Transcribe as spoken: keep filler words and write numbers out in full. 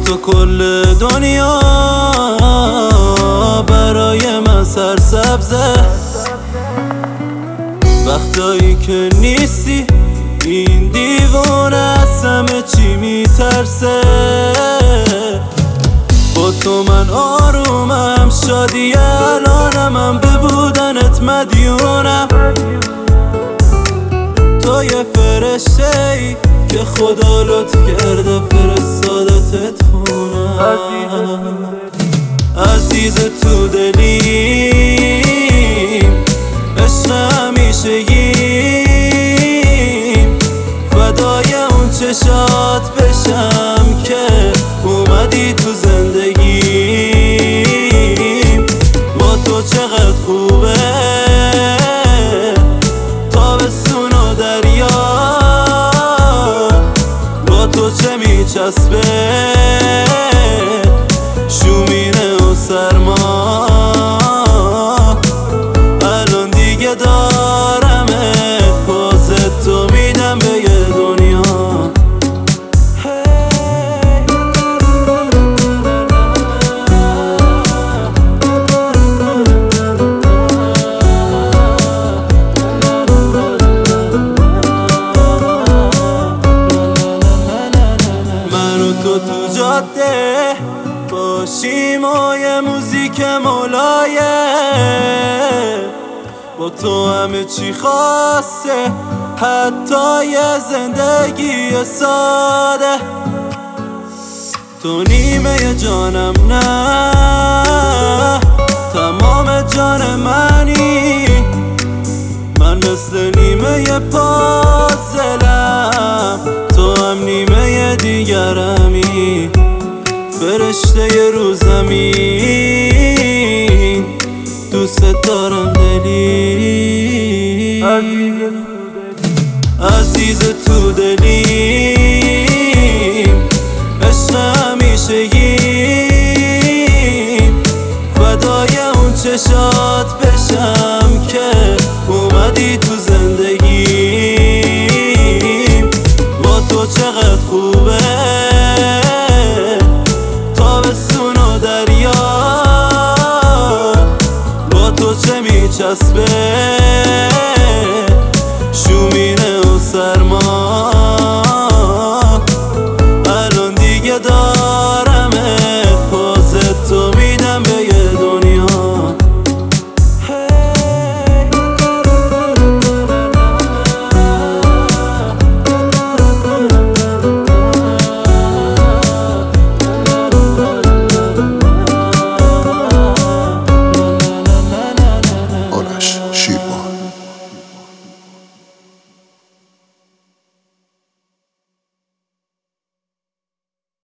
تو کل دنیا برای من سرسبزه. وقتایی که نیستی این دیوانه از همه چی میترسه. با تو من آرومم، شادی الانم، من به بودنت مدیونم. تو یه فرشته ای که خدا لطف کرده فرستادتت خونم. عزیز تو دلیم، عشق همیشگیم، فدای اون چشات بشم که اومدی تو زندگیم. با تو چقدر خوبه تابستون و دریا، با تو چه میچسبه شومینه و سرما. الان دیگه دارمت، پاس تو میدم به یه دنیا. تو تو جاده باشیم و یه موزیک مولایه، با تو همه چی خاصه، حتی یه زندگی ساده. تو نیمه جانم، نه تمام جان منی، من مثل نیمه پازلم، تو هم نیمه دیگرمی، فرشته رو زمین، دوست دارم دلی. عزیز تو دلیم، عشق همیشگیم، فدای اون چشات بشم که اومدی تو زندگیم. با تو چقدر خوبه تابستون و دریا، با تو چه میچسبه شومینه و سرما. الان دیگه دار